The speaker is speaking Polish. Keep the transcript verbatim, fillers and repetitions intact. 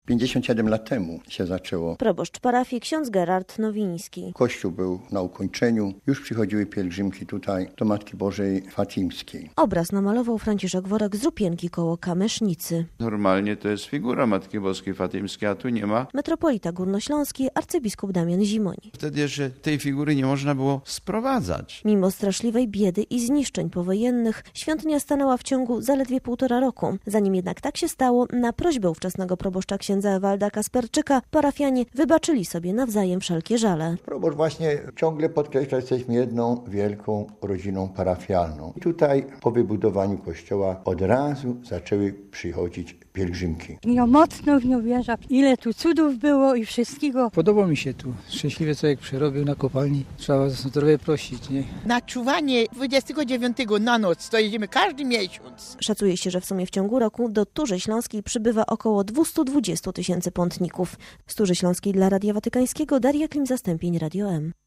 pięćdziesiąt siedem lat temu się zaczęło. Proboszcz parafii ksiądz Gerard Nowiński. Kościół był na ukończeniu. Już przychodziły pielgrzymki tutaj do Matki Bożej Fatimskiej. Obraz namalował Franciszek Worek z Rupienki koło Kamysznicy. Normalnie to jest figura Matki Boskiej Fatimskiej, a tu nie ma. Metropolita górnośląski arcybiskup Damian Zimoń. Wtedy jeszcze tej figury nie można było sprowadzać. Mimo straszliwej biedy i zniszczeń powojennych świątynia stanęła w ciągu zaledwie półtora roku. Zanim jednak tak się stało, na prośbę ówczesnego proboszcza księdza Ewalda Kasperczyka parafianie wybaczyli sobie nawzajem wszelkie żale. Proboszcz właśnie ciągle podkreśla, że jesteśmy jedną wielką rodziną parafialną. I tutaj po wybudowaniu kościoła od razu zaczęły przychodzić pielgrzymki. Ja mocno w nią wierzę. Ile tu cudów było i wszystkiego. Podoba mi się tu. Szczęśliwie człowiek przerobił na kopalni. Trzeba zdrowie prosić, nie? Na czuwanie dwudziestego dziewiątego na noc to jedziemy każdy miesiąc. Szacuje się, że w sumie w ciągu roku do Turzy Śląskiej przybywa około dwieście dwadzieścia tysięcy pątników. Z Turzy Śląskiej dla Radia Watykańskiego Daria Klim, Zastępień, Radio M.